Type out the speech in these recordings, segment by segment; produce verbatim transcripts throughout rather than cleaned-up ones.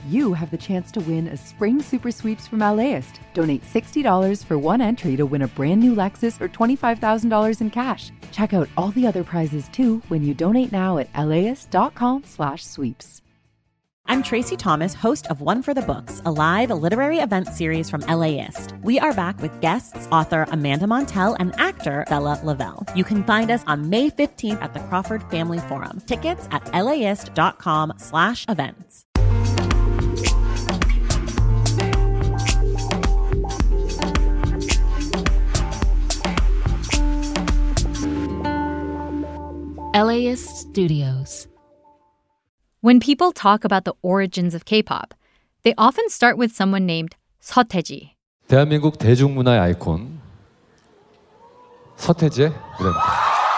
you have the chance to win a spring super sweeps from LAist. Donate sixty dollars for one entry to win a brand new Lexus or twenty-five thousand dollars in cash. Check out all the other prizes too when you donate now at laist.com slash sweeps. I'm Tracy Thomas, host of One for the Books, a live literary event series from LAist. We are back with guests, author Amanda Montell and actor Bella Lavelle. You can find us on May fifteenth at the Crawford Family Forum. Tickets at laist.com slash events. LAist Studios. When people talk about the origins of K-pop, they often start with someone named 서태지. 대한민국 대중문화의 아이콘 서태지의 노래입니다.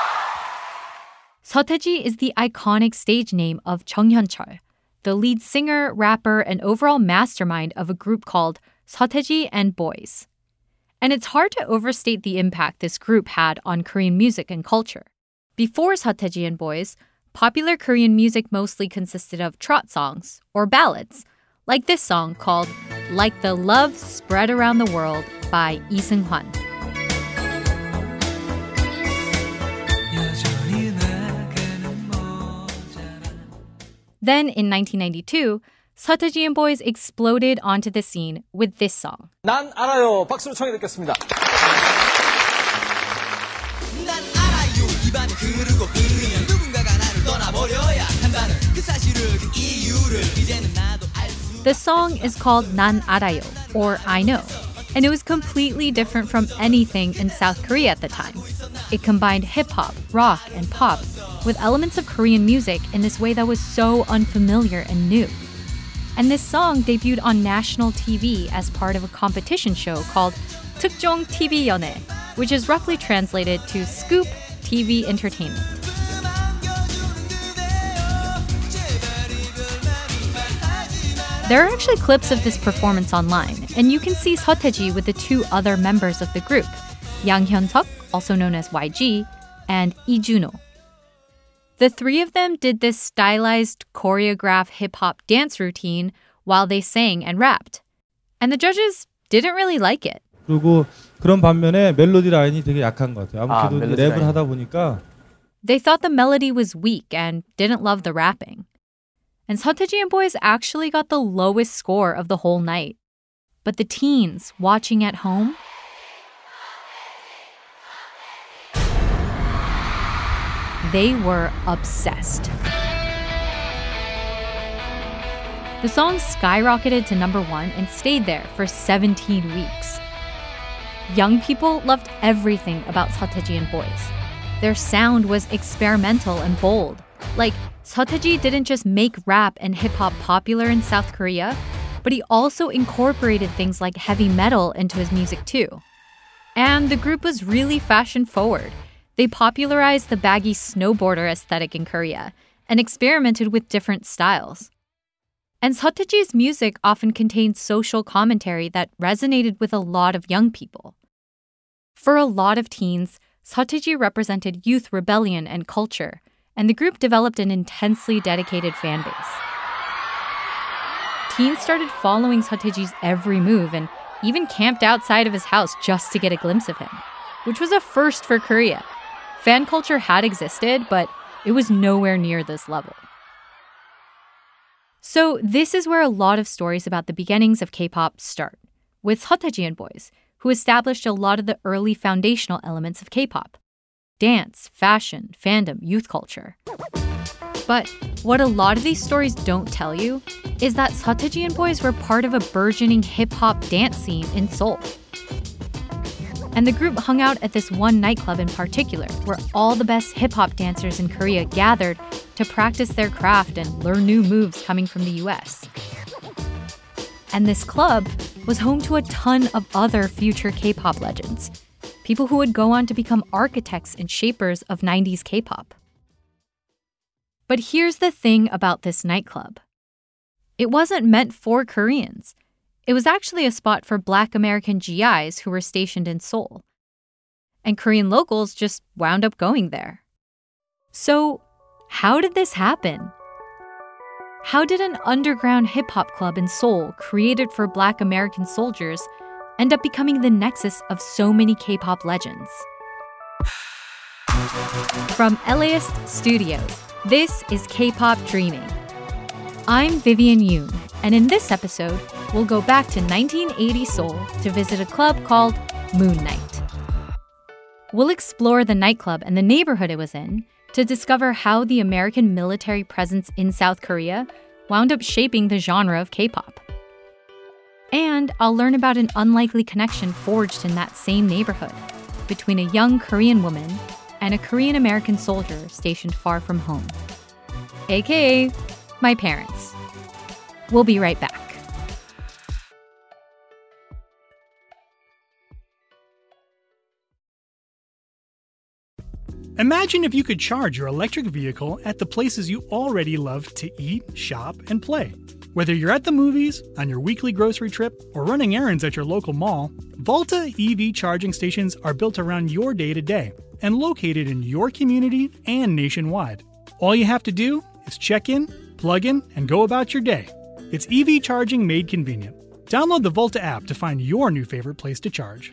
서태지 is the iconic stage name of Jung Hyun-chul, the lead singer, rapper, and overall mastermind of a group called Seo and Boys. And it's hard to overstate the impact this group had on Korean music and culture. Before Seo and Boys, popular Korean music mostly consisted of trot songs or ballads, like this song called Like the Love Spread Around the World by Lee Seung-hwan. Then in nineteen ninety-two, Seo and Boys exploded onto the scene with this song. 난 알아요. 박수로 청해 듣겠습니다. 난 알아요. 입안을 흐르고 흐르면 누군가가 나를 떠나버려야 한다는 그 사실을 그 이유를 이제는 나도 알 수. The song is called 난 알아요, or I Know, and it was completely different from anything in South Korea at the time. It combined hip-hop, rock, and pop with elements of Korean music in this way that was so unfamiliar and new. And this song debuted on national T V as part of a competition show called 특종 티비 연예, which is roughly translated to Scoop T V Entertainment. There are actually clips of this performance online, and you can see Seo with the two other members of the group, Yang Hyun-suk, also known as Y G, and Lee Juno. The three of them did this stylized, choreographed hip-hop dance routine while they sang and rapped. And the judges didn't really like it. 그리고 그런 반면에 멜로디 라인이 되게 약한 것 같아요. 아, 아무래도 멜로디 랩을 라인. 하다 보니까 They thought the melody was weak and didn't love the rapping. And Seo and Boys actually got the lowest score of the whole night. But the teens watching at home, they were obsessed. The song skyrocketed to number one and stayed there for seventeen weeks. Young people loved everything about Seo and Boys. Their sound was experimental and bold. Like, Seo didn't just make rap and hip-hop popular in South Korea, but he also incorporated things like heavy metal into his music too. And the group was really fashion-forward. They popularized the baggy snowboarder aesthetic in Korea and experimented with different styles. And Seotaeji's music often contained social commentary that resonated with a lot of young people. For a lot of teens, Seotaeji represented youth rebellion and culture, and the group developed an intensely dedicated fan base. Teens started following Seotaeji's every move and even camped outside of his house just to get a glimpse of him, which was a first for Korea. Fan culture had existed, but it was nowhere near this level. So this is where a lot of stories about the beginnings of K-pop start, with Seotaeji and Boys, who established a lot of the early foundational elements of K-pop: dance, fashion, fandom, youth culture. But what a lot of these stories don't tell you is that Seotaeji and Boys were part of a burgeoning hip-hop dance scene in Seoul. And the group hung out at this one nightclub in particular, where all the best hip-hop dancers in Korea gathered to practice their craft and learn new moves coming from the U S. And this club was home to a ton of other future K-pop legends, people who would go on to become architects and shapers of nineties K-pop. But here's the thing about this nightclub. It wasn't meant for Koreans. It was actually a spot for Black American G Is who were stationed in Seoul. And Korean locals just wound up going there. So, how did this happen? How did an underground hip-hop club in Seoul created for Black American soldiers end up becoming the nexus of so many K-pop legends? From LAist Studios, this is K-Pop Dreaming. I'm Vivian Yoon, and in this episode, we'll go back to nineteen eighty Seoul to visit a club called Moon Night. We'll explore the nightclub and the neighborhood it was in to discover how the American military presence in South Korea wound up shaping the genre of K-pop. And I'll learn about an unlikely connection forged in that same neighborhood between a young Korean woman and a Korean-American soldier stationed far from home, aka my parents. We'll be right back. Imagine if you could charge your electric vehicle at the places you already love to eat, shop, and play. Whether you're at the movies, on your weekly grocery trip, or running errands at your local mall, Volta E V charging stations are built around your day-to-day and located in your community and nationwide. All you have to do is check in, plug in, and go about your day. It's E V charging made convenient. Download the Volta app to find your new favorite place to charge.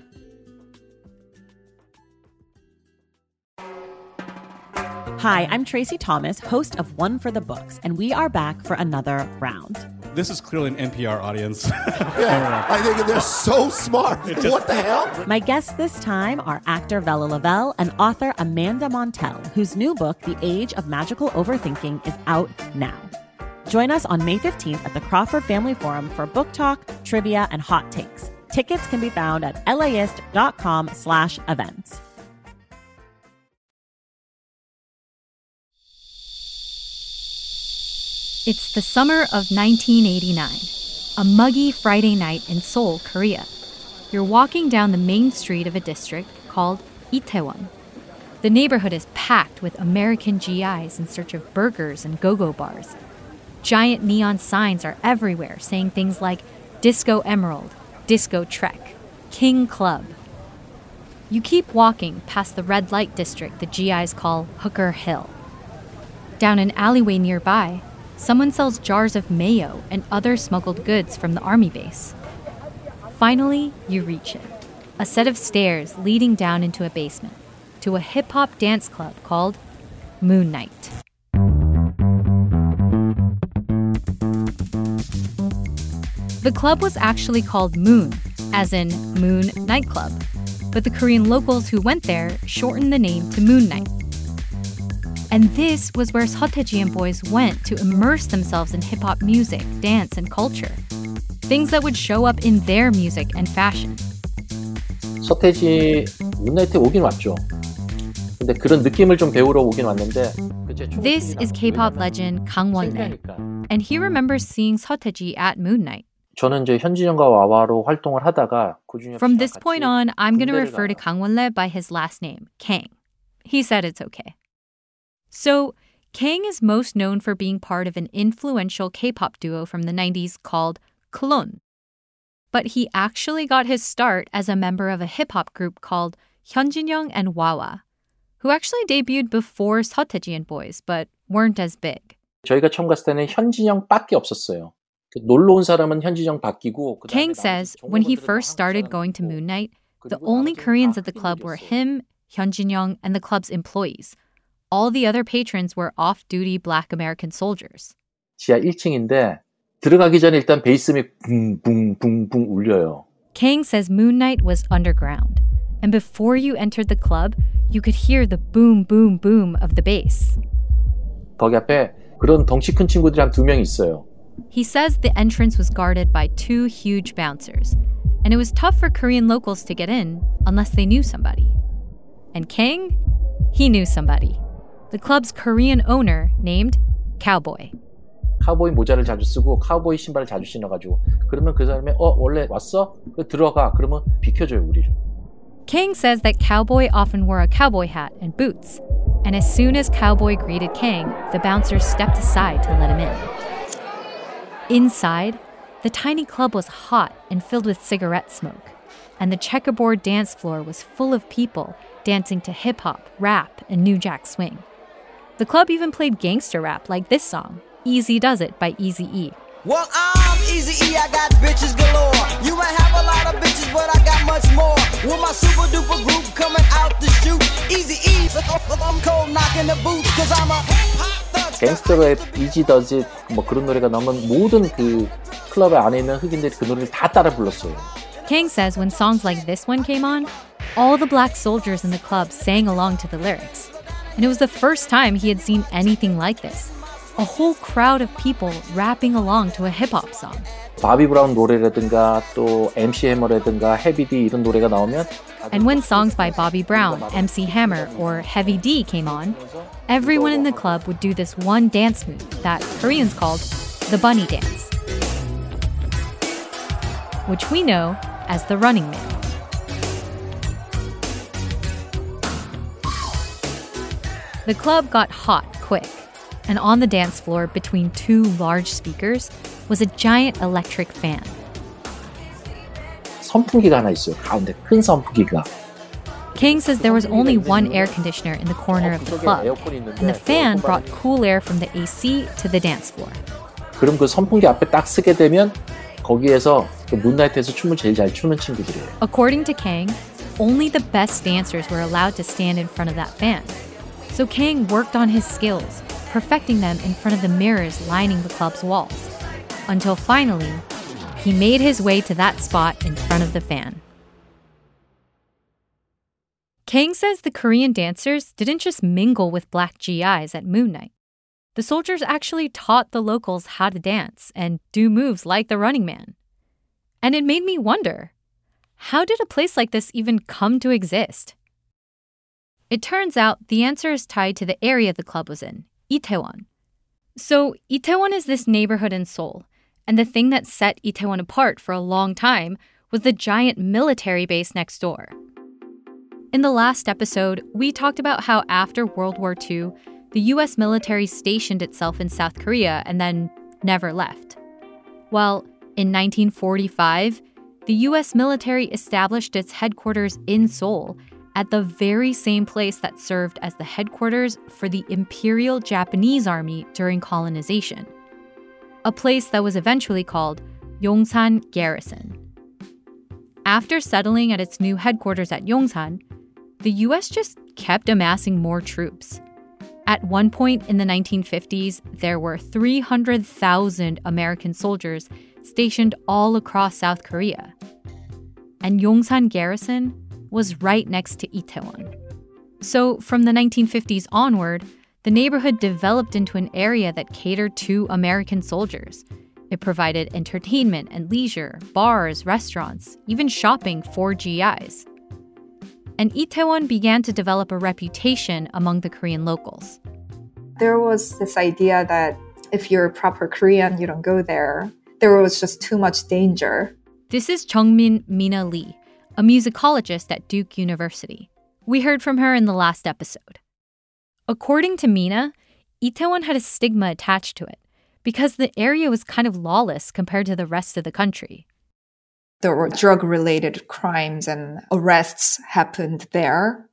Hi, I'm Tracy Thomas, host of One for the Books, and we are back for another round. This is clearly an N P R audience. Yeah, I think they're so smart. Just, what the hell? My guests this time are actor Bella Lavelle and author Amanda Montell, whose new book, The Age of Magical Overthinking, is out now. Join us on May fifteenth at the Crawford Family Forum for book talk, trivia, and hot takes. Tickets can be found at laist.com slash events. It's the summer of nineteen eighty-nine, a muggy Friday night in Seoul, Korea. You're walking down the main street of a district called Itaewon. The neighborhood is packed with American G Is in search of burgers and go-go bars. Giant neon signs are everywhere saying things like Disco Emerald, Disco Trek, King Club. You keep walking past the red light district the G Is call Hooker Hill. Down an alleyway nearby, someone sells jars of mayo and other smuggled goods from the army base. Finally, you reach it. A set of stairs leading down into a basement, to a hip-hop dance club called Moon Night. The club was actually called Moon, as in Moon Nightclub, but the Korean locals who went there shortened the name to Moon Night. And this was where Seo and boys went to immerse themselves in hip-hop music, dance, and culture. Things that would show up in their music and fashion. 서태지 문나이트에 오긴 왔죠. 근데 그런 느낌을 좀 배우러 오긴 왔는데. This is K-pop legend Kang Won-rae, and he remembers seeing Seo at Moon Night. 저는 이제 현진영과 와와로 활동을 하다가 고준엽 From this point on, I'm going to refer to Kang Won-rae by his last name, Kang. He said it's okay. So, Kang is most known for being part of an influential K-pop duo from the nineties called Clone. But he actually got his start as a member of a hip-hop group called Hyunjin-young and Wawa, who actually debuted before Seo and boys, but weren't as big. 저희가 처음 갔을 때는 현진영밖에 없었어요. 놀러 온 사람은 현진영 바뀌고. Kang says when he first started going to Moon Night, the only Koreans at the club were him, Hyunjin-young, and the club's employees. All the other patrons were off-duty Black American soldiers. 지하 일 층인데 들어가기 전에 일단 베이스음이 붕붕붕붕 울려요. Kang says Moon Night was underground, and before you entered the club, you could hear the boom, boom, boom of the bass. 거기 앞에 그런 덩치 큰 친구들이 한 두 명 있어요. He says the entrance was guarded by two huge bouncers, and it was tough for Korean locals to get in unless they knew somebody. And Kang? He knew somebody. The club's Korean owner named Cowboy. 카우보이 모자를 자주 쓰고 카우보이 신발을 자주 신어가지고 그러면 그 사람이 어 원래 왔어? 그래 들어가. 그러면 비켜줘요 우리를. Kang says that Cowboy often wore a cowboy hat and boots, and as soon as Cowboy greeted Kang, the bouncers stepped aside to let him in. Inside, the tiny club was hot and filled with cigarette smoke, and the checkerboard dance floor was full of people dancing to hip-hop, rap, and New Jack Swing. The club even played gangster rap like this song, Easy Does It by Eazy-E. Well, I'm Eazy-E, I got bitches galore. You might have a lot of bitches, but I got much more. With my super duper group coming out to shoot. Eazy-E, I'm cold knocking the boots, cause I'm a hip-hop 갱스터 랩, Easy Does It 뭐 그런 노래가 나오면 모든 그 클럽 안에 있는 흑인들이 그 노래를 다 따라 불렀어요. Kang says when songs like this one came on, all the black soldiers in the club sang along to the lyrics. And it was the first time he had seen anything like this. A whole crowd of people rapping along to a hip-hop song. 바비 브라운 노래라든가 또 엠씨 해머라든가 헤비 D 이런 노래가 나오면 And when songs by Bobby Brown, M C Hammer, or Heavy D came on, everyone in the club would do this one dance move that Koreans called the bunny dance, which we know as the Running Man. The club got hot quick, and on the dance floor between two large speakers was a giant electric fan. 선풍기가 하나 있어요. 가운데 큰 선풍기가. Kang says there was only one air conditioner in the corner of the club, and the fan brought cool air from the A C to the dance floor. 그럼 그 선풍기 앞에 딱 쓰게 되면 거기에서 그 문나이트에서 춤을 제일 잘 추는 친구들이에요. According to Kang, only the best dancers were allowed to stand in front of that fan. So Kang worked on his skills, perfecting them in front of the mirrors lining the club's walls, until finally, he made his way to that spot in front of the fan. Kang says the Korean dancers didn't just mingle with black G Is at Moon Night. The soldiers actually taught the locals how to dance and do moves like the Running Man. And it made me wonder, how did a place like this even come to exist? It turns out the answer is tied to the area the club was in, Itaewon. So Itaewon is this neighborhood in Seoul, and the thing that set Itaewon apart for a long time was the giant military base next door. In the last episode, we talked about how after World War Two, the U S military stationed itself in South Korea and then never left. Well, in nineteen forty-five, the U S military established its headquarters in Seoul at the very same place that served as the headquarters for the Imperial Japanese Army during colonization, a place that was eventually called Yongsan Garrison. After settling at its new headquarters at Yongsan, the U S just kept amassing more troops. At one point in the nineteen fifties, there were three hundred thousand American soldiers stationed all across South Korea. And Yongsan Garrison was right next to Itaewon. So from the nineteen fifties onward, the neighborhood developed into an area that catered to American soldiers. It provided entertainment and leisure, bars, restaurants, even shopping for G Is. And Itaewon began to develop a reputation among the Korean locals. There was this idea that if you're a proper Korean, you don't go there. There was just too much danger. This is Jungmin Mina Lee, a musicologist at Duke University. We heard from her in the last episode. According to Mina, Itaewon had a stigma attached to it because the area was kind of lawless compared to the rest of the country. There were drug-related crimes and arrests happened there.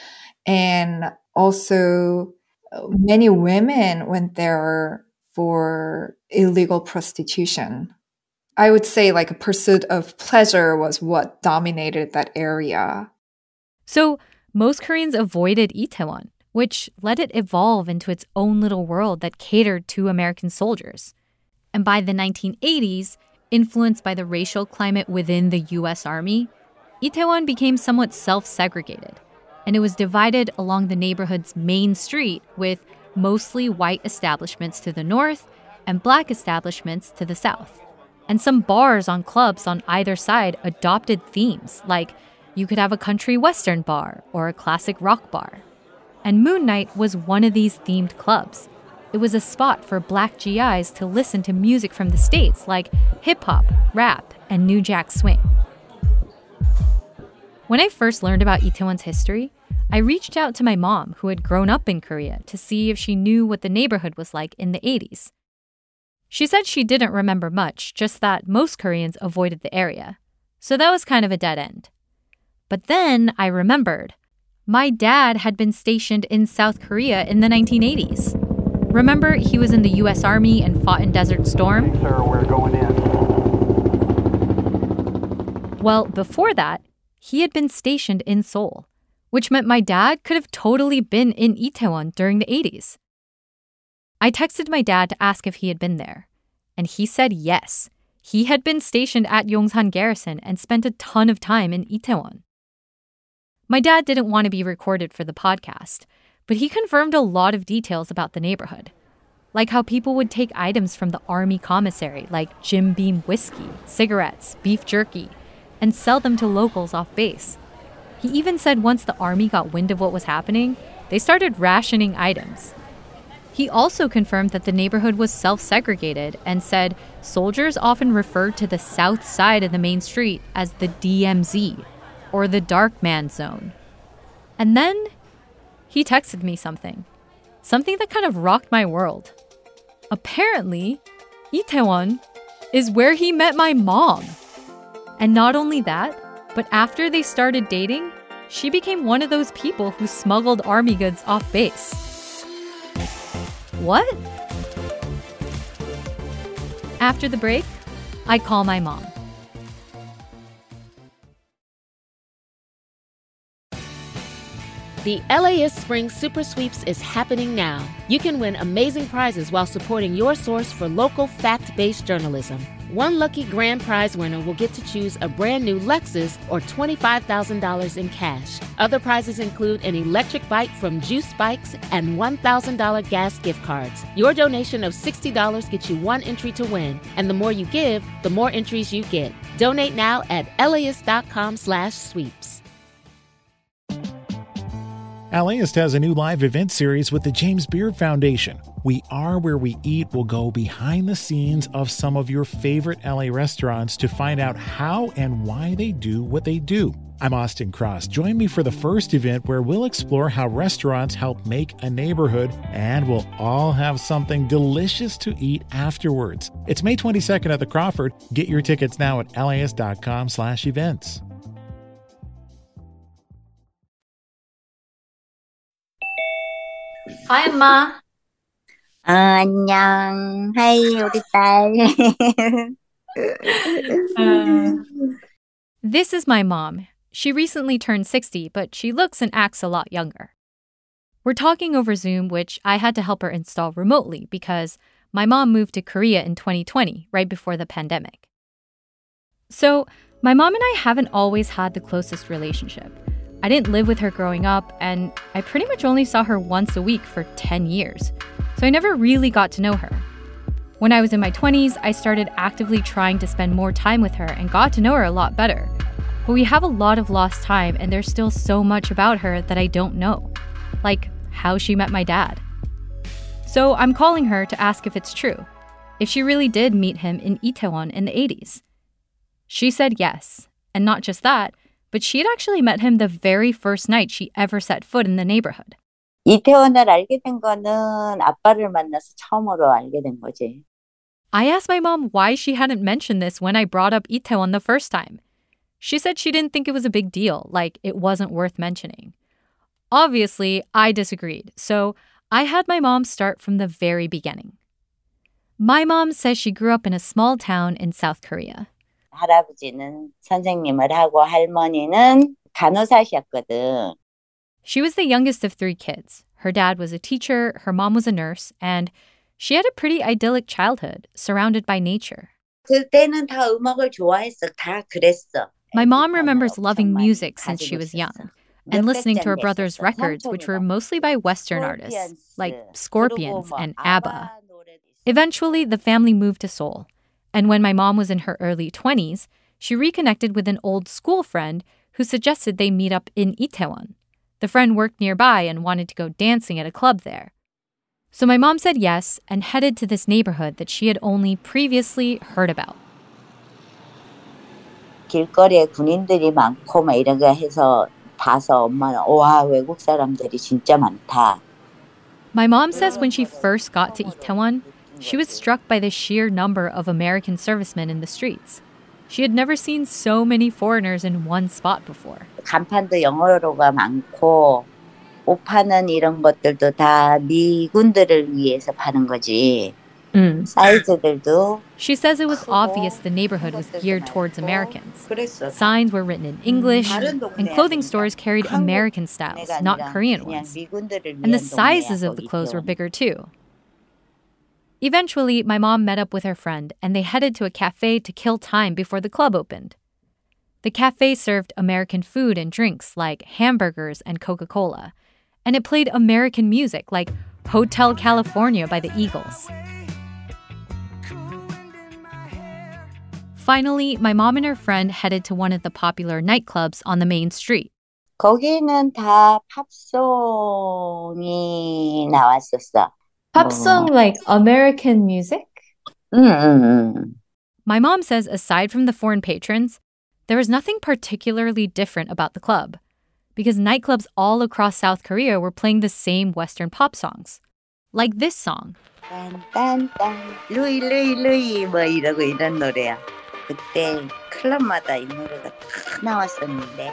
And also, many women went there for illegal prostitution. I would say like a pursuit of pleasure was what dominated that area. So most Koreans avoided Itaewon, which let it evolve into its own little world that catered to American soldiers. And by the nineteen eighties, influenced by the racial climate within the U S Army, Itaewon became somewhat self-segregated, and it was divided along the neighborhood's main street with mostly white establishments to the north and black establishments to the south. And some bars on clubs on either side adopted themes, like you could have a country western bar or a classic rock bar. And Moon Night was one of these themed clubs. It was a spot for black G Is to listen to music from the States like hip-hop, rap, and New Jack Swing. When I first learned about Itaewon's history, I reached out to my mom, who had grown up in Korea, to see if she knew what the neighborhood was like in the eighties. She said she didn't remember much, just that most Koreans avoided the area. So that was kind of a dead end. But then I remembered. My dad had been stationed in South Korea in the nineteen eighties. Remember, he was in the U S Army and fought in Desert Storm? Hey, sir, we're going in. Well, before that, he had been stationed in Seoul, which meant my dad could have totally been in Itaewon during the eighties. I texted my dad to ask if he had been there, and he said yes. He had been stationed at Yongsan Garrison and spent a ton of time in Itaewon. My dad didn't want to be recorded for the podcast, but he confirmed a lot of details about the neighborhood, like how people would take items from the army commissary like Jim Beam whiskey, cigarettes, beef jerky, and sell them to locals off base. He even said once the army got wind of what was happening, they started rationing items. He also confirmed that the neighborhood was self-segregated and said soldiers often referred to the south side of the main street as the D M Z, or the Dark Man Zone. And then he texted me something. Something that kind of rocked my world. Apparently, Itaewon is where he met my mom. And not only that, but after they started dating, she became one of those people who smuggled army goods off base. What? After the break, I call my mom. The L A ist Spring Super Sweeps is happening now. You can win amazing prizes while supporting your source for local fact-based journalism. One lucky grand prize winner will get to choose a brand new Lexus or twenty-five thousand dollars in cash. Other prizes include an electric bike from Juice Bikes and one thousand dollars gas gift cards. Your donation of sixty dollars gets you one entry to win, and the more you give, the more entries you get. Donate now at laist.com slash sweeps. LAist has a new live event series with the James Beard Foundation. We Are Where We Eat will go behind the scenes of some of your favorite L A restaurants to find out how and why they do what they do. I'm Austin Cross. Join me for the first event where we'll explore how restaurants help make a neighborhood, and we'll all have something delicious to eat afterwards. It's May twenty-second at the Crawford. Get your tickets now at laist.com slash events. Hi, 엄마. 아, 안녕. 하이, 우리 딸. This is my mom. She recently turned sixty, but she looks and acts a lot younger. We're talking over Zoom, which I had to help her install remotely because my mom moved to Korea in twenty twenty, right before the pandemic. So, my mom and I haven't always had the closest relationship. I didn't live with her growing up, and I pretty much only saw her once a week for ten years, so I never really got to know her. When I was in my twenties, I started actively trying to spend more time with her and got to know her a lot better. But we have a lot of lost time, and there's still so much about her that I don't know, like how she met my dad. So I'm calling her to ask if it's true, if she really did meet him in Itaewon in the eighties. She said yes, and not just that, but she had actually met him the very first night she ever set foot in the neighborhood. 이태원을 알게 된 거는 아빠를 만나서 처음으로 알게 된 거지. I asked my mom why she hadn't mentioned this when I brought up Itaewon the first time. She said she didn't think it was a big deal, like it wasn't worth mentioning. Obviously, I disagreed, so I had my mom start from the very beginning. My mom says she grew up in a small town in South Korea. 할아버지는 선생님을 하고 할머니는 간호사셨거든. She was the youngest of three kids. Her dad was a teacher, her mom was a nurse, and she had a pretty idyllic childhood, surrounded by nature. 그때는 다 음악을 좋아했어. 다 그랬어. My mom remembers loving music since she was young, and listening to her brother's records, which were mostly by Western artists, like Scorpions and ABBA. Eventually, the family moved to Seoul. And when my mom was in her early twenties, she reconnected with an old school friend who suggested they meet up in Itaewon. The friend worked nearby and wanted to go dancing at a club there. So my mom said yes and headed to this neighborhood that she had only previously heard about. 길거리에 군인들이 많고 막 이런 거 해서 봐서 엄마는 와, 외국 사람들이 진짜 많다. My mom says when she first got to Itaewon, she was struck by the sheer number of American servicemen in the streets. She had never seen so many foreigners in one spot before. 간판도 영어로가 많고 옷 파는 이런 것들도 다 미군들을 위해서 파는 거지. Mm. 사이즈들도 She says it was obvious the neighborhood was geared towards Americans. Signs were written in English, and clothing stores carried American styles, not Korean ones. And the sizes of the clothes were bigger too. Eventually, my mom met up with her friend, and they headed to a cafe to kill time before the club opened. The cafe served American food and drinks like hamburgers and Coca-Cola, and it played American music like Hotel California by the Eagles. Finally, my mom and her friend headed to one of the popular nightclubs on the main street. 거기는 다 팝송이 나왔었어. Pop song like American music? 응, 응, 응. My mom says aside from the foreign patrons, there was nothing particularly different about the club because nightclubs all across South Korea were playing the same Western pop songs. Like this song. 딴딴딴 루이 루이 루이 뭐 이러고 이런 노래야. 그때 클럽마다 이 노래가 다 나왔었는데.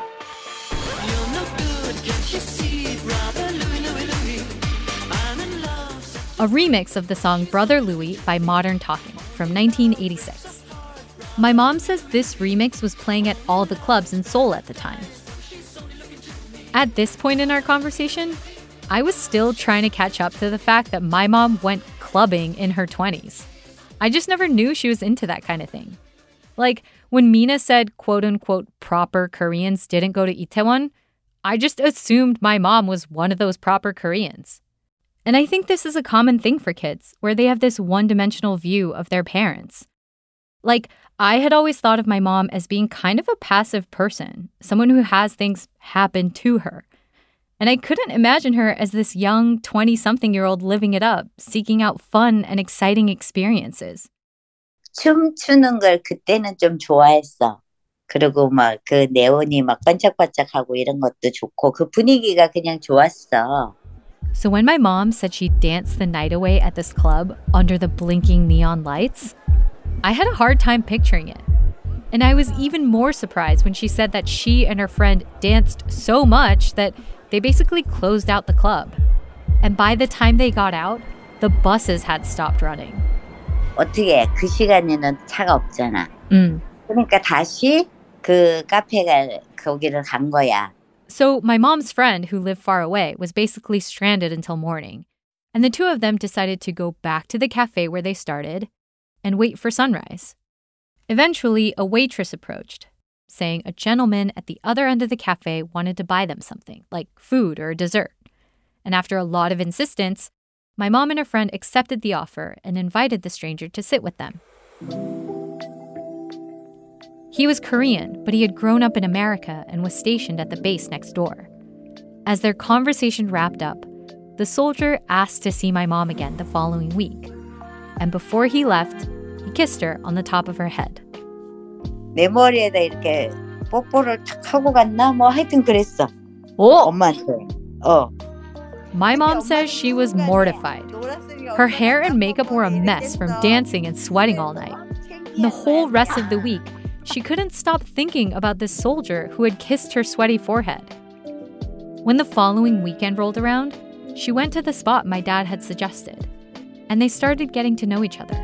A remix of the song Brother Louie by Modern Talking from nineteen eighty-six. My mom says this remix was playing at all the clubs in Seoul at the time. At this point in our conversation, I was still trying to catch up to the fact that my mom went clubbing in her twenties. I just never knew she was into that kind of thing. Like, when Mina said, quote-unquote, proper Koreans didn't go to Itaewon, I just assumed my mom was one of those proper Koreans. And I think this is a common thing for kids, where they have this one-dimensional view of their parents. Like, I had always thought of my mom as being kind of a passive person, someone who has things happen to her. And I couldn't imagine her as this young twenty-something-year-old living it up, seeking out fun and exciting experiences. 춤추는 걸 그때는 좀 좋아했어. 그리고 막 그 네온이 막 반짝반짝하고 이런 것도 좋고 그 분위기가 그냥 좋았어. So when my mom said she danced the night away at this club under the blinking neon lights, I had a hard time picturing it. And I was even more surprised when she said that she and her friend danced so much that they basically closed out the club. And by the time they got out, the buses had stopped running. 어떻게 그 시간에는 차가 없잖아. 음. 그러니까 다시 그 카페가 거기를 간 거야. So my mom's friend who lived far away was basically stranded until morning. And the two of them decided to go back to the cafe where they started and wait for sunrise. Eventually, a waitress approached, saying a gentleman at the other end of the cafe wanted to buy them something, like food or a dessert. And after a lot of insistence, my mom and her friend accepted the offer and invited the stranger to sit with them. He was Korean, but he had grown up in America and was stationed at the base next door. As their conversation wrapped up, the soldier asked to see my mom again the following week. And before he left, he kissed her on the top of her head. 내 머리에다 이렇게 뽀뽀를 탁 하고 갔나? 뭐 하여튼 그랬어. 오! 엄마한테. 어. My mom says she was mortified. Her hair and makeup were a mess from dancing and sweating all night. And the whole rest of the week, she couldn't stop thinking about this soldier who had kissed her sweaty forehead. When the following weekend rolled around, she went to the spot my dad had suggested, and they started getting to know each other.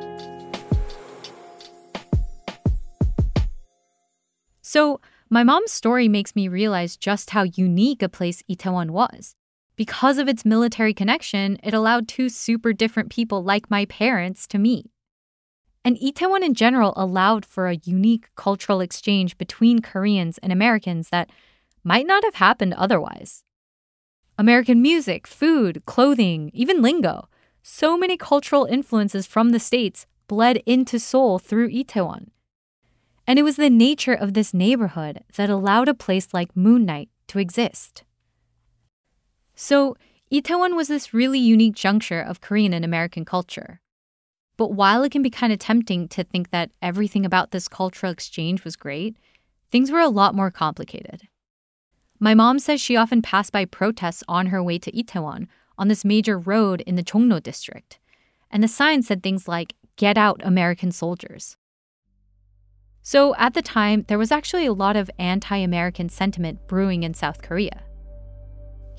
So, my mom's story makes me realize just how unique a place Itaewon was. Because of its military connection, it allowed two super different people like my parents to meet. And Itaewon in general allowed for a unique cultural exchange between Koreans and Americans that might not have happened otherwise. American music, food, clothing, even lingo. So many cultural influences from the States bled into Seoul through Itaewon. And it was the nature of this neighborhood that allowed a place like Moon Knight to exist. So, Itaewon was this really unique juncture of Korean and American culture. But while it can be kind of tempting to think that everything about this cultural exchange was great, things were a lot more complicated. My mom says she often passed by protests on her way to Itaewon on this major road in the Jongno district, and the sign said things like, "Get out, American soldiers." So at the time, there was actually a lot of anti-American sentiment brewing in South Korea.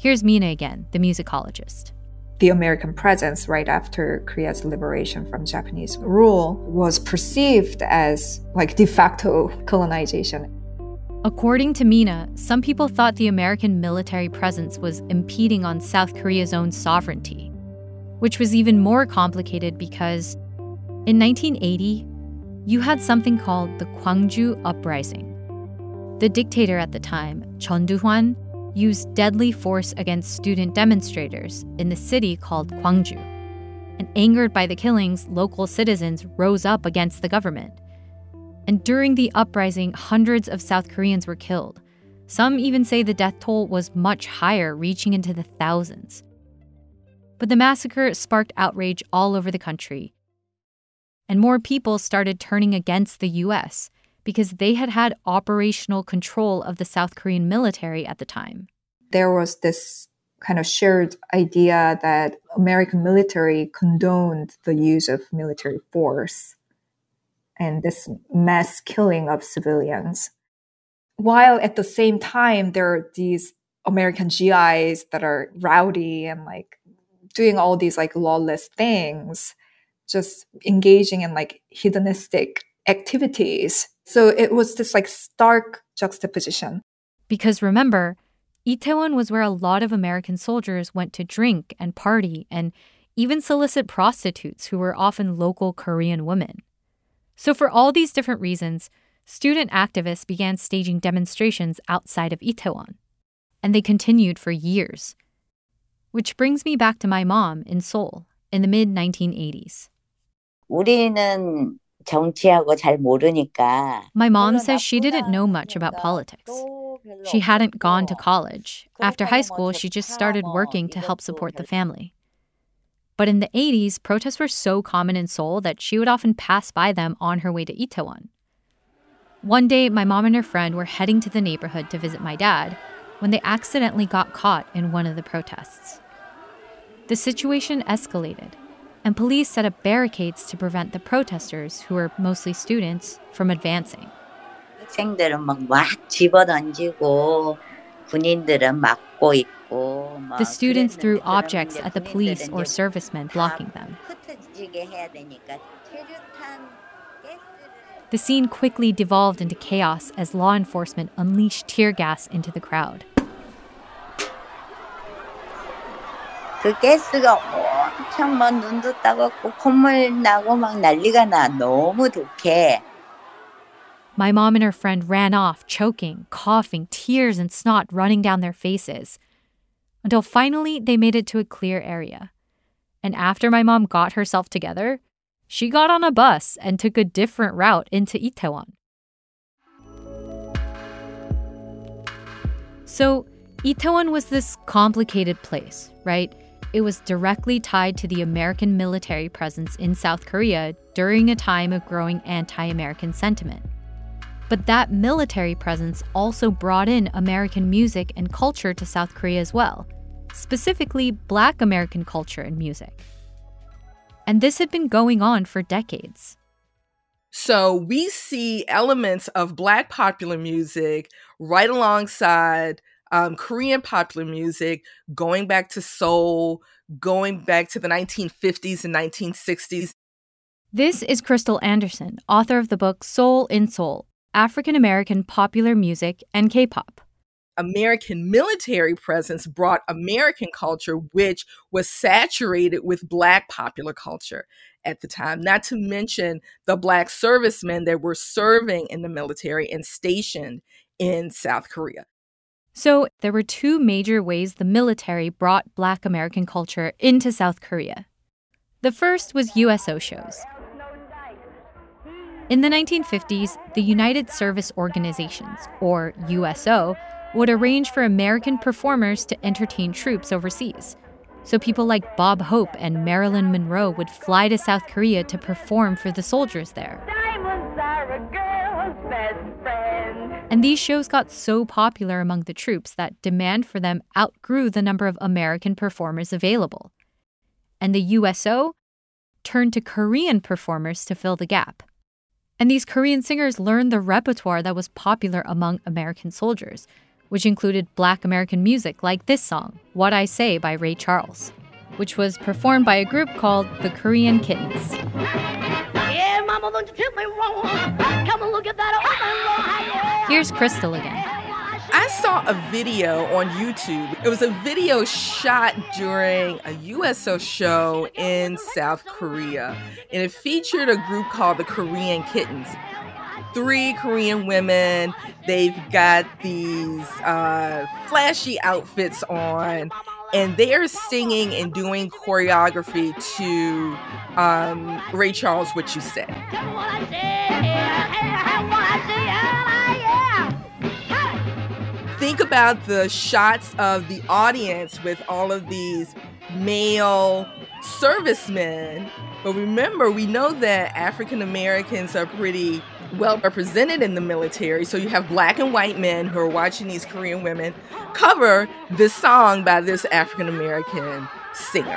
Here's Mina again, the musicologist. The American presence right after Korea's liberation from Japanese rule was perceived as like de facto colonization. According to Mina, some people thought the American military presence was impeding on South Korea's own sovereignty, which was even more complicated because in nineteen eighty, you had something called the Gwangju Uprising. The dictator at the time, Chun Doo-hwan, used deadly force against student demonstrators in the city called Gwangju. And angered by the killings, local citizens rose up against the government. And during the uprising, hundreds of South Koreans were killed. Some even say the death toll was much higher, reaching into the thousands. But the massacre sparked outrage all over the country. And more people started turning against the U S because they had had operational control of the South Korean military at the time. There was this kind of shared idea that American military condoned the use of military force and this mass killing of civilians. While at the same time, there are these American G Is that are rowdy and like doing all these like lawless things, just engaging in like hedonistic activities. So it was this like stark juxtaposition. Because remember, Itaewon was where a lot of American soldiers went to drink and party and even solicit prostitutes who were often local Korean women. So for all these different reasons, student activists began staging demonstrations outside of Itaewon. And they continued for years. Which brings me back to my mom in Seoul in the mid nineteen eighties. 우리는 정치하고 잘 모르니까. My mom says she didn't know much about politics. She hadn't gone to college. After high school, she just started working to help support the family. But in the eighties, protests were so common in Seoul that she would often pass by them on her way to Itaewon. One day, my mom and her friend were heading to the neighborhood to visit my dad when they accidentally got caught in one of the protests. The situation escalated, and police set up barricades to prevent the protesters, who were mostly students, from advancing. 학생들은 막 막 집어던지고 군인들은 막고 있고. The students threw objects at the police or servicemen blocking them. The scene quickly devolved into chaos as law enforcement unleashed tear gas into the crowd. 그 가스가 엄청 막 눈도 따갑고 콧물 나고 막 난리가 나. 너무 독해. My mom and her friend ran off, choking, coughing, tears and snot running down their faces. Until finally they made it to a clear area. And after my mom got herself together, she got on a bus and took a different route into Itaewon. So, Itaewon was this complicated place, right? It was directly tied to the American military presence in South Korea during a time of growing anti-American sentiment. But that military presence also brought in American music and culture to South Korea as well, specifically Black American culture and music. And this had been going on for decades. So we see elements of Black popular music right alongside um, Korean popular music, going back to soul, going back to the nineteen fifties and nineteen sixties. This is Crystal Anderson, author of the book Soul in Seoul, African American Popular Music and K-pop. American military presence brought American culture, which was saturated with Black popular culture at the time, not to mention the Black servicemen that were serving in the military and stationed in South Korea. So there were two major ways the military brought Black American culture into South Korea. The first was U S O shows. In the nineteen fifties, the United Service Organizations, or U S O, would arrange for American performers to entertain troops overseas. So people like Bob Hope and Marilyn Monroe would fly to South Korea to perform for the soldiers there. Diamonds are a girl's best friend. And these shows got so popular among the troops that demand for them outgrew the number of American performers available. And the U S O turned to Korean performers to fill the gap. And these Korean singers learned the repertoire that was popular among American soldiers, which included Black American music like this song, What I Say by Ray Charles, which was performed by a group called the Korean Kittens. Yeah, mama, don't you treat me wrong. Come and look at that. Here's Crystal again. I saw a video on YouTube. It was a video shot during a U S O show in South Korea, and it featured a group called the Korean Kittens. Three Korean women. They've got these uh, flashy outfits on, and they're singing and doing choreography to um, Ray Charles, What You Say. Think about the shots of the audience with all of these male servicemen. But remember, we know that African Americans are pretty well represented in the military. So you have black and white men who are watching these Korean women cover this song by this African American singer.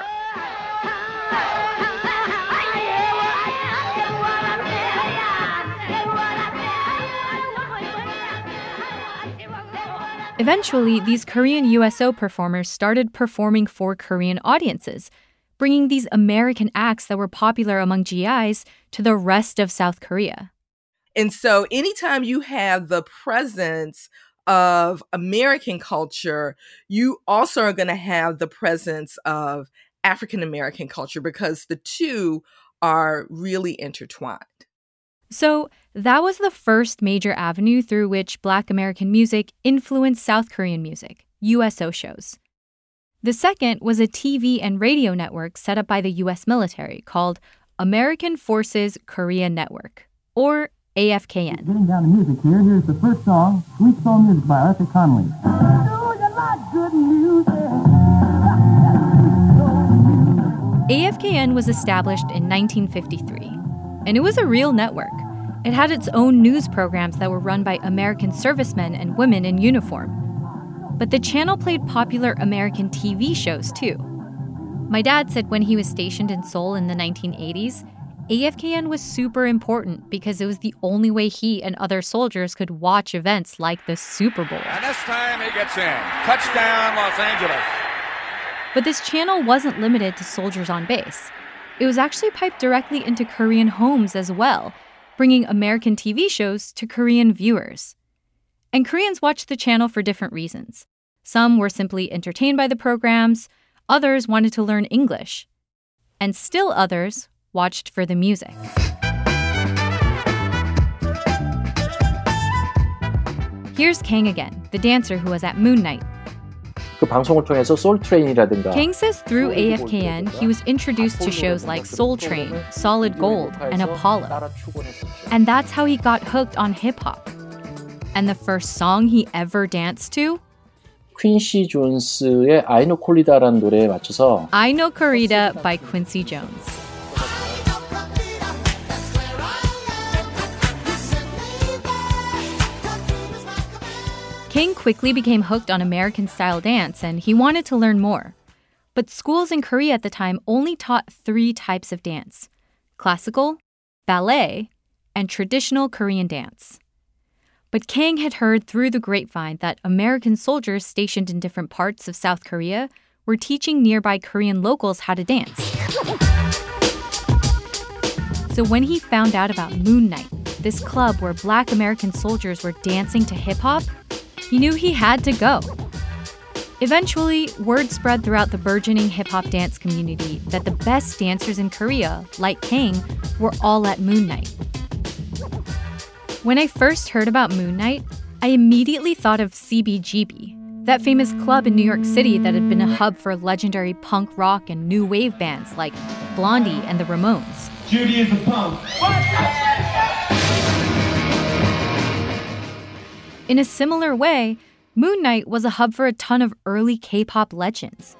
Eventually, these Korean U S O performers started performing for Korean audiences, bringing these American acts that were popular among G Is to the rest of South Korea. And so anytime you have the presence of American culture, you also are going to have the presence of African American culture because the two are really intertwined. So that was the first major avenue through which Black American music influenced South Korean music, U S O shows. The second was a T V and radio network set up by the U S military called American Forces Korea Network, or A F K N. Getting down to music here, here's the first song, Sweet Soul Music by Arthur Conley. A F K N was established in nineteen fifty-three, and it was a real network. It had its own news programs that were run by American servicemen and women in uniform. But the channel played popular American T V shows too. My dad said when he was stationed in Seoul in the nineteen eighties, A F K N was super important because it was the only way he and other soldiers could watch events like the Super Bowl. And this time he gets in. Touchdown, Los Angeles. But this channel wasn't limited to soldiers on base. It was actually piped directly into Korean homes as well, bringing American T V shows to Korean viewers. And Koreans watched the channel for different reasons. Some were simply entertained by the programs, others wanted to learn English, and still others watched for the music. Here's Kang again, the dancer who was at Moon Night. 그 방송을 통해서 소울 트레인이라든가 Kang says through A F K N, he was introduced to shows like Soul Train, Solid Gold, and Apollo. And that's how he got hooked on hip-hop. And the first song he ever danced to? 퀸시 존스의 I Know Corrida라는 노래에 맞춰서 I Know Corrida by Quincy Jones. Kang quickly became hooked on American-style dance, and he wanted to learn more. But schools in Korea at the time only taught three types of dance: classical, ballet, and traditional Korean dance. But Kang had heard through the grapevine that American soldiers stationed in different parts of South Korea were teaching nearby Korean locals how to dance. So when he found out about Moon Night, this club where Black American soldiers were dancing to hip-hop, he knew he had to go. Eventually, word spread throughout the burgeoning hip-hop dance community that the best dancers in Korea, like Kang, were all at Moon Night. When I first heard about Moon Night, I immediately thought of C B G B, that famous club in New York City that had been a hub for legendary punk rock and new wave bands like Blondie and the Ramones. Judy is a punk. In a similar way, Moon Night was a hub for a ton of early K-pop legends.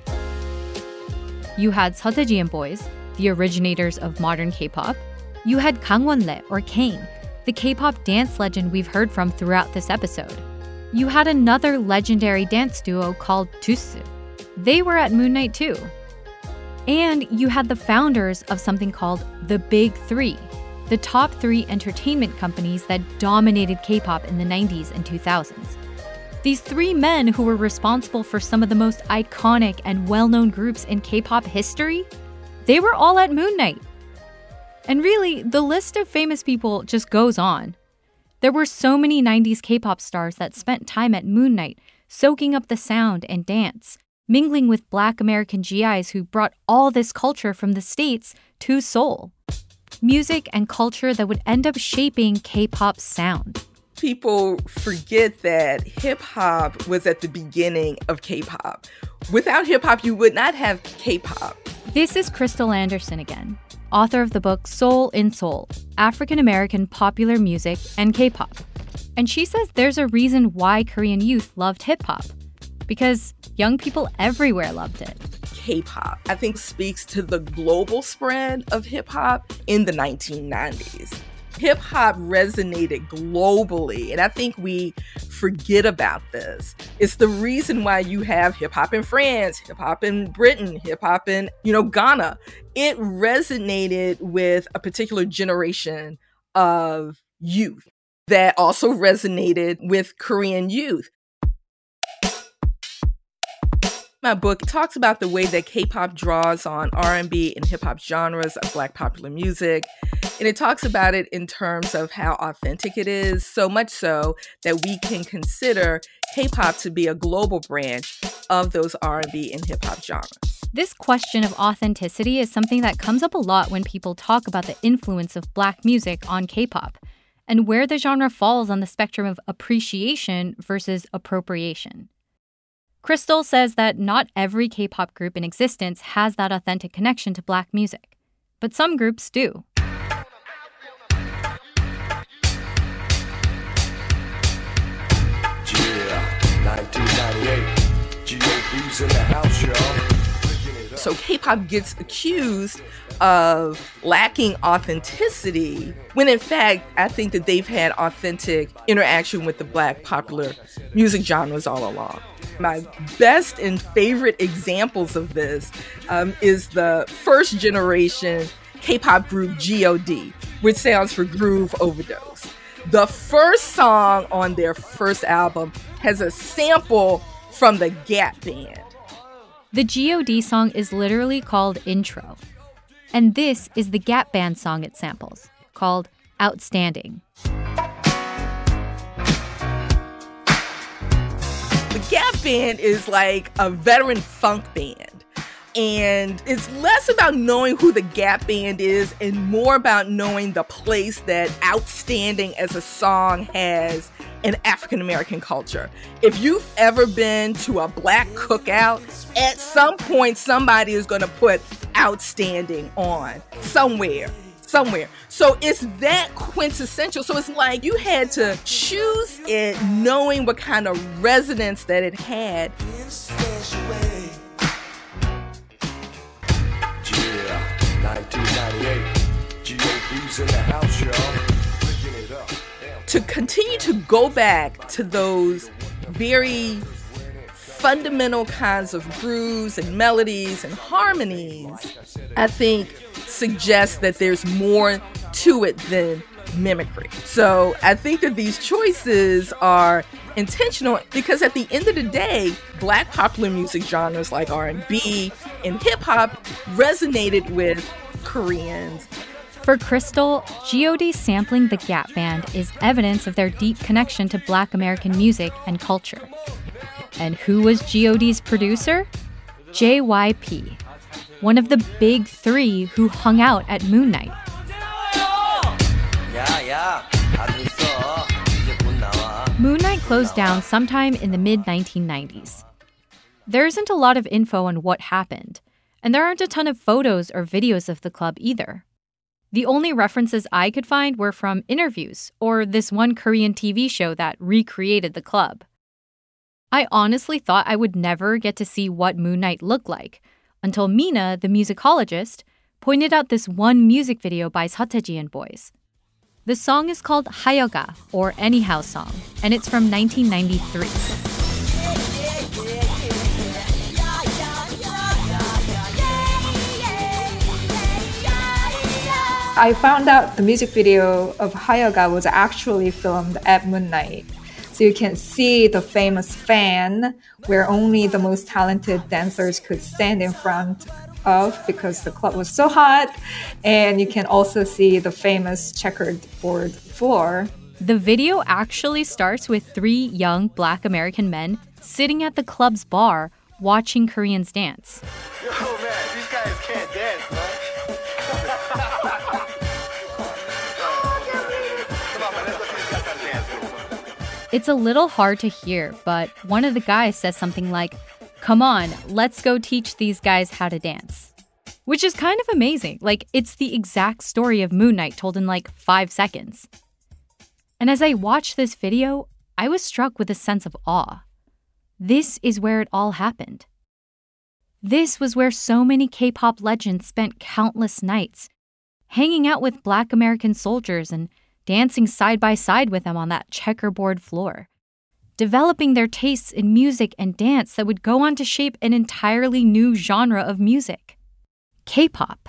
You had Seo and Boys, the originators of modern K-pop. You had Kang Won-rae, or Kang, the K-pop dance legend we've heard from throughout this episode. You had another legendary dance duo called Tusu. They were at Moon Night too. And you had the founders of something called the Big Three, the top three entertainment companies that dominated K-pop in the nineties and two thousands. These three men who were responsible for some of the most iconic and well-known groups in K-pop history, they were all at Moon Night. And really, the list of famous people just goes on. There were so many nineties K-pop stars that spent time at Moon Night, soaking up the sound and dance, mingling with Black American G Is who brought all this culture from the States to Seoul. Music and culture that would end up shaping K-pop's sound. People forget that hip-hop was at the beginning of K-pop. Without hip-hop, you would not have K-pop. This is Crystal Anderson again, author of the book Soul in Seoul, African American Popular Music and K-pop. And she says there's a reason why Korean youth loved hip-hop. Because young people everywhere loved it. K-pop, I think, speaks to the global spread of hip-hop in the nineteen nineties. Hip-hop resonated globally, and I think we forget about this. It's the reason why you have hip-hop in France, hip-hop in Britain, hip-hop in, you know, Ghana. It resonated with a particular generation of youth that also resonated with Korean youth. My book talks about the way that K-pop draws on R and B and hip-hop genres of Black popular music. And it talks about it in terms of how authentic it is, so much so that we can consider K-pop to be a global branch of those R and B and hip-hop genres. This question of authenticity is something that comes up a lot when people talk about the influence of Black music on K-pop and where the genre falls on the spectrum of appreciation versus appropriation. Crystal says that not every K-pop group in existence has that authentic connection to Black music, but some groups do. So K-pop gets accused of lacking authenticity, when in fact, I think that they've had authentic interaction with the Black popular music genres all along. My best and favorite examples of this um, is the first generation K-pop group G O D, which stands for Groove Overdose. The first song on their first album has a sample from the Gap Band. The G O D song is literally called Intro. And this is the Gap Band song it samples, called Outstanding. The Gap Band is like a veteran funk band. And it's less about knowing who the Gap Band is and more about knowing the place that Outstanding as a song has in African American culture. If you've ever been to a Black cookout, at some point somebody is going to put Outstanding on somewhere. Somewhere. So it's that quintessential. So it's like you had to choose it knowing what kind of resonance that it had. Yeah, nineteen ninety-eight. G O D's in the house, y'all. Picking it up. To continue to go back to those very fundamental kinds of grooves and melodies and harmonies, I think suggests that there's more to it than mimicry. So I think that these choices are intentional because at the end of the day, Black popular music genres like R and B and hip-hop resonated with Koreans. For Crystal, G O D sampling the Gap Band is evidence of their deep connection to Black American music and culture. And who was G O D's producer? J Y P, one of the big three who hung out at Moon Night. Moon Night closed down sometime in the mid nineteen nineties. There isn't a lot of info on what happened, and there aren't a ton of photos or videos of the club either. The only references I could find were from interviews or this one Korean T V show that recreated the club. I honestly thought I would never get to see what Moon Night looked like until Mina, the musicologist, pointed out this one music video by Seo and Boys. The song is called Hayoga, or Anyhow Song, and it's from nineteen ninety-three. I found out the music video of Hayoga was actually filmed at Moon Night. So you can see the famous fan where only the most talented dancers could stand in front of because the club was so hot. And you can also see the famous checkered board floor. The video actually starts with three young Black American men sitting at the club's bar watching Koreans dance. Yo, man, these guys can't dance, bro. It's a little hard to hear, but one of the guys says something like, "Come on, let's go teach these guys how to dance." Which is kind of amazing. Like, it's the exact story of Moon Knight told in like five seconds. And as I watched this video, I was struck with a sense of awe. This is where it all happened. This was where so many K-pop legends spent countless nights, hanging out with Black American soldiers and dancing side by side with them on that checkerboard floor, developing their tastes in music and dance that would go on to shape an entirely new genre of music, K-pop.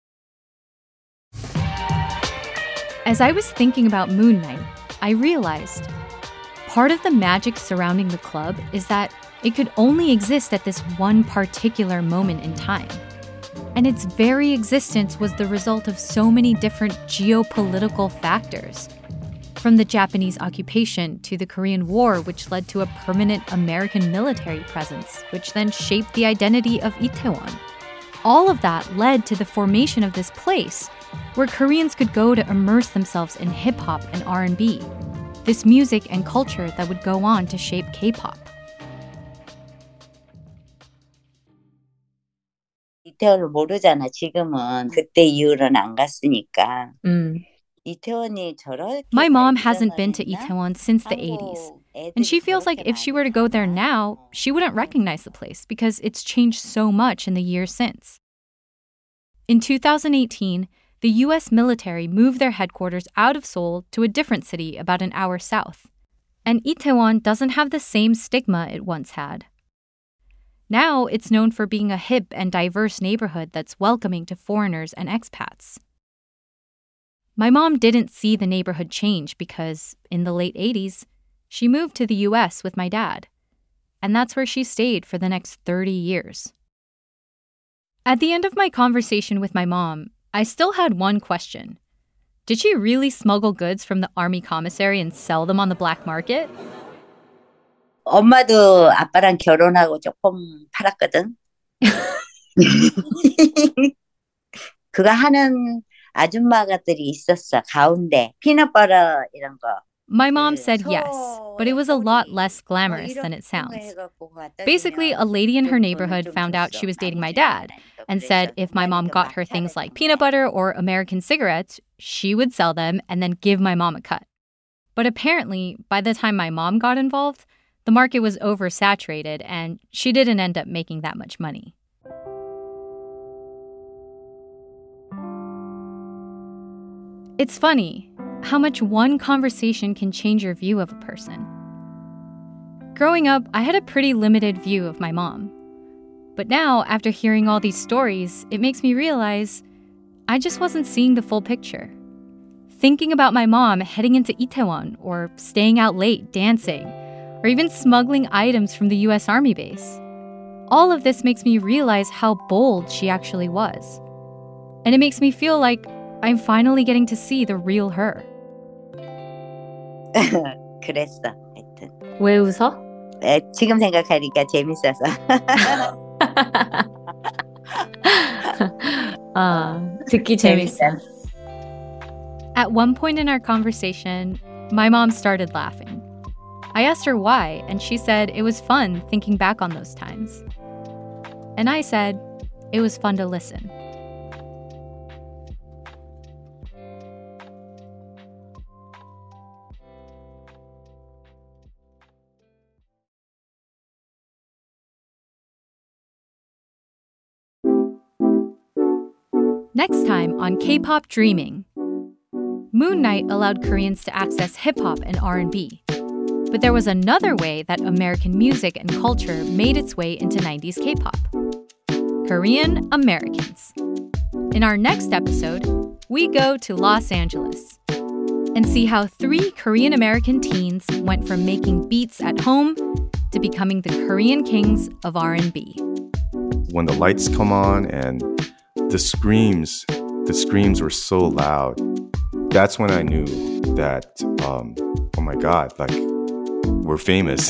As I was thinking about Moon Knight, I realized part of the magic surrounding the club is that it could only exist at this one particular moment in time. And its very existence was the result of so many different geopolitical factors. From the Japanese occupation to the Korean War, which led to a permanent American military presence, which then shaped the identity of Itaewon. All of that led to the formation of this place where Koreans could go to immerse themselves in hip-hop and R and B, this music and culture that would go on to shape K-pop. 이태원을 모르잖아. 지금은 그때 이후로는 안 갔으니까. Mm. 이태원이 저렇게 My mom hasn't been to Itaewon since the eighties, and she feels like if she were to go there now, she wouldn't recognize the place because it's changed so much in the years since. In two thousand eighteen, the U S military moved their headquarters out of Seoul to a different city about an hour south, and Itaewon doesn't have the same stigma it once had. Now it's known for being a hip and diverse neighborhood that's welcoming to foreigners and expats. My mom didn't see the neighborhood change because, in the late eighties, she moved to the U S with my dad, and that's where she stayed for the next thirty years. At the end of my conversation with my mom, I still had one question. Did she really smuggle goods from the army commissary and sell them on the black market? 엄마도 아빠랑 결혼하고 조금 팔았거든. 그거 하는 아줌마들이 있었어. 가운데 피넛버터 이런 거. My mom said yes, but it was a lot less glamorous than it sounds. Basically, a lady in her neighborhood found out she was dating my dad and said if my mom got her things like peanut butter or American cigarettes, she would sell them and then give my mom a cut. But apparently, by the time my mom got involved, the market was oversaturated and she didn't end up making that much money. It's funny how much one conversation can change your view of a person. Growing up, I had a pretty limited view of my mom. But now, after hearing all these stories, it makes me realize I just wasn't seeing the full picture. Thinking about my mom heading into Itaewon or staying out late dancing, or even smuggling items from the U S Army base. All of this makes me realize how bold she actually was. And it makes me feel like I'm finally getting to see the real her. 그랬어, 하여튼. 왜 웃어? 에, 지금 생각하니까 재밌어서. 아, 듣기 재밌어. At one point in our conversation, my mom started laughing. I asked her why, and she said it was fun thinking back on those times. And I said it was fun to listen. Next time on K-pop Dreaming. Moon Knight allowed Koreans to access hip-hop and R and B. But there was another way that American music and culture made its way into nineties K-pop. Korean Americans. In our next episode, we go to Los Angeles. and see how three Korean American teens went from making beats at home to becoming the Korean kings of R and B. When the lights come on and the screams, the screams were so loud, that's when I knew that, um, oh my God, like, we're famous.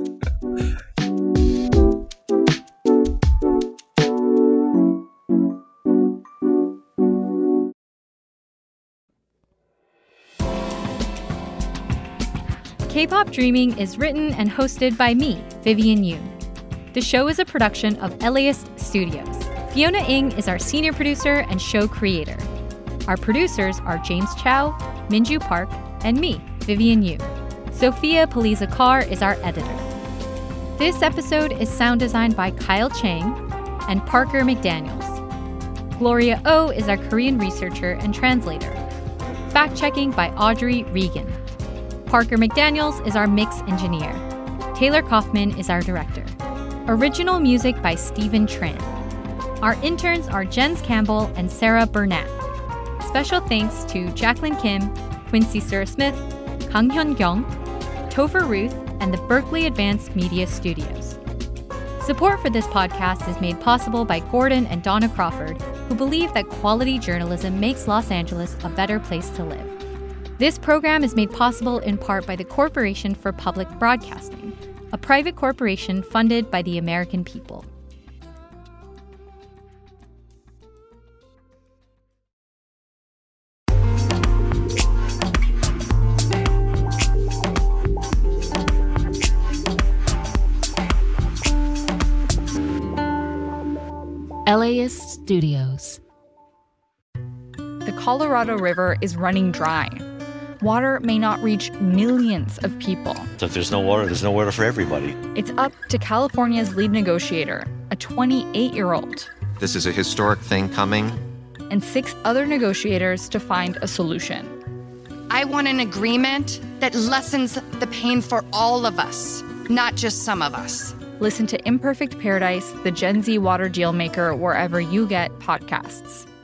K-Pop Dreaming is written and hosted by me, Vivian Yoon. The show is a production of LAist Studios. Fiona Ng is our senior producer and show creator. Our producers are James Chow, Minju Park, and me, Vivian Yoon. Sophia Paliza-Carr is our editor. This episode is sound designed by Kyle Chang and Parker McDaniels. Gloria Oh is our Korean researcher and translator. Fact-checking by Audrey Regan. Parker McDaniels is our mix engineer. Taylor Kaufman is our director. Original music by Stephen Tran. Our interns are Jens Campbell and Sarah Burnett. Special thanks to Jacqueline Kim, Quincy Sura-Smith, Kang Hyun-kyung, Topher Ruth, and the Berkeley Advanced Media Studios. Support for this podcast is made possible by Gordon and Donna Crawford, who believe that quality journalism makes Los Angeles a better place to live. This program is made possible in part by the Corporation for Public Broadcasting, a private corporation funded by the American people. LAist Studios. The Colorado River is running dry. Water may not reach millions of people. So if there's no water, there's no water for everybody. It's up to California's lead negotiator, a twenty-eight-year-old, This is a historic thing coming. and six other negotiators to find a solution. I want an agreement that lessens the pain for all of us, not just some of us. Listen to Imperfect Paradise, the Gen Z water deal maker, wherever you get podcasts.